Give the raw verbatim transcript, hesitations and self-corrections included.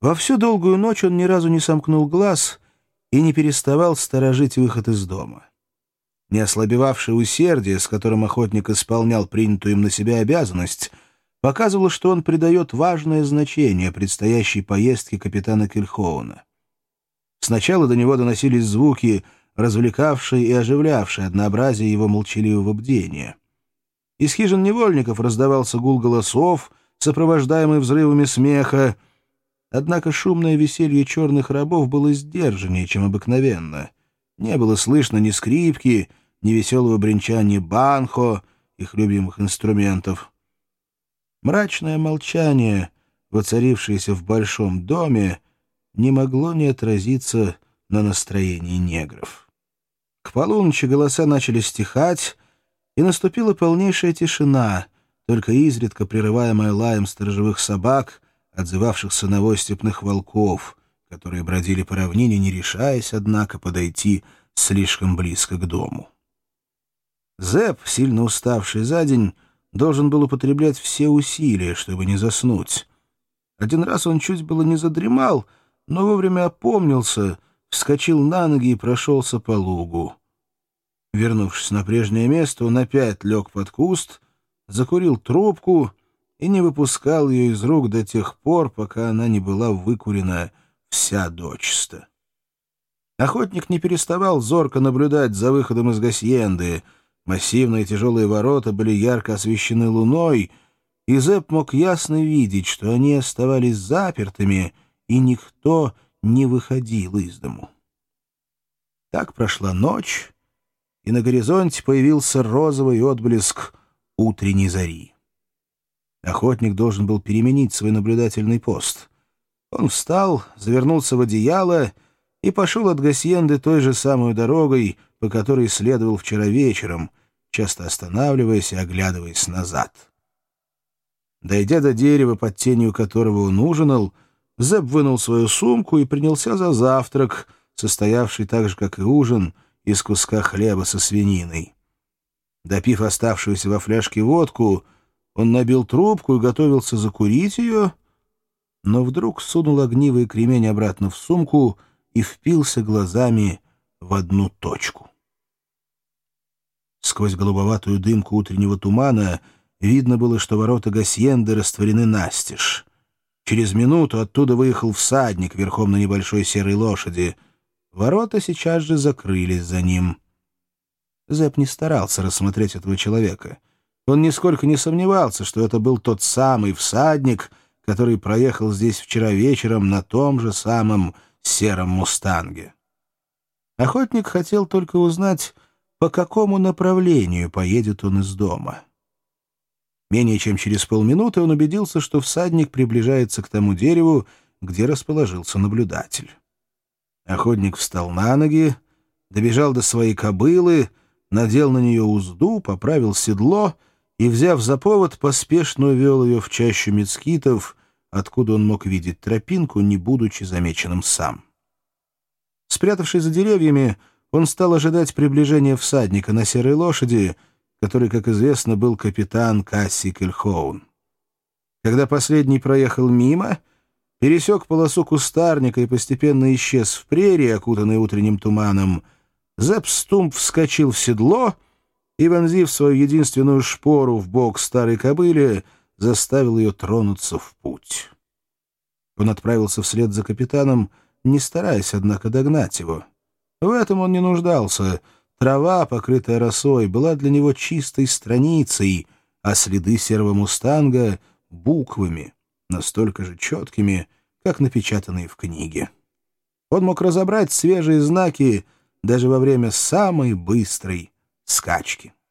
Во всю долгую ночь он ни разу не сомкнул глаз и не переставал сторожить выход из дома. Неослабевавшее усердие, с которым охотник исполнял принятую им на себя обязанность, показывало, что он придает важное значение предстоящей поездке капитана Кельхоуна. Сначала до него доносились звуки, развлекавшие и оживлявшие однообразие его молчаливого бдения. Из хижин невольников раздавался гул голосов, сопровождаемый взрывами смеха. Однако шумное веселье черных рабов было сдержаннее, чем обыкновенно. Не было слышно ни скрипки, ни веселого бренчания банхо, их любимых инструментов. Мрачное молчание, воцарившееся в большом доме, не могло не отразиться на настроении негров. К полуночи голоса начали стихать, и наступила полнейшая тишина, только изредка прерываемая лаем сторожевых собак, отзывавшихся на вой степных волков, которые бродили по равнине, не решаясь, однако, подойти слишком близко к дому. Зэп, сильно уставший за день, должен был употреблять все усилия, чтобы не заснуть. Один раз он чуть было не задремал, но вовремя опомнился, вскочил на ноги и прошелся по лугу. Вернувшись на прежнее место, он опять лег под куст, закурил трубку и не выпускал ее из рук до тех пор, пока она не была выкурена вся дочисто. Охотник не переставал зорко наблюдать за выходом из гасьенды. Массивные тяжелые ворота были ярко освещены луной, и Зэп мог ясно видеть, что они оставались запертыми, и никто не выходил из дому. Так прошла ночь, и на горизонте появился розовый отблеск утренней зари. Охотник должен был переменить свой наблюдательный пост. Он встал, завернулся в одеяло и пошел от гасьенды той же самой дорогой, по которой следовал вчера вечером, часто останавливаясь и оглядываясь назад. Дойдя до дерева, под тенью которого он ужинал, Зэп вынул свою сумку и принялся за завтрак, состоявший так же, как и ужин, из куска хлеба со свининой. Допив оставшуюся во фляжке водку, он набил трубку и готовился закурить ее, но вдруг сунул огнивый кремень обратно в сумку и впился глазами в одну точку. Сквозь голубоватую дымку утреннего тумана видно было, что ворота гасьенды растворены настежь. Через минуту оттуда выехал всадник верхом на небольшой серой лошади. Ворота сейчас же закрылись за ним. Зэп не старался рассмотреть этого человека. Он нисколько не сомневался, что это был тот самый всадник, который проехал здесь вчера вечером на том же самом сером мустанге. Охотник хотел только узнать, по какому направлению поедет он из дома. Менее чем через полминуты он убедился, что всадник приближается к тому дереву, где расположился наблюдатель. Охотник встал на ноги, добежал до своей кобылы, надел на нее узду, поправил седло и, взяв за повод, поспешно увел ее в чащу мескитов, откуда он мог видеть тропинку, не будучи замеченным сам. Спрятавшись за деревьями, он стал ожидать приближения всадника на серой лошади, который, как известно, был капитан Касси Кельхоун. Когда последний проехал мимо, пересек полосу кустарника и постепенно исчез в прерии, окутанной утренним туманом, Зэп Стумп вскочил в седло и, вонзив свою единственную шпору в бок старой кобыле, заставил ее тронуться в путь. Он отправился вслед за капитаном, не стараясь, однако, догнать его. В этом он не нуждался. Трава, покрытая росой, была для него чистой страницей, а следы серого мустанга — буквами, настолько же четкими, как напечатанные в книге. Он мог разобрать свежие знаки даже во время самой быстрой скачки.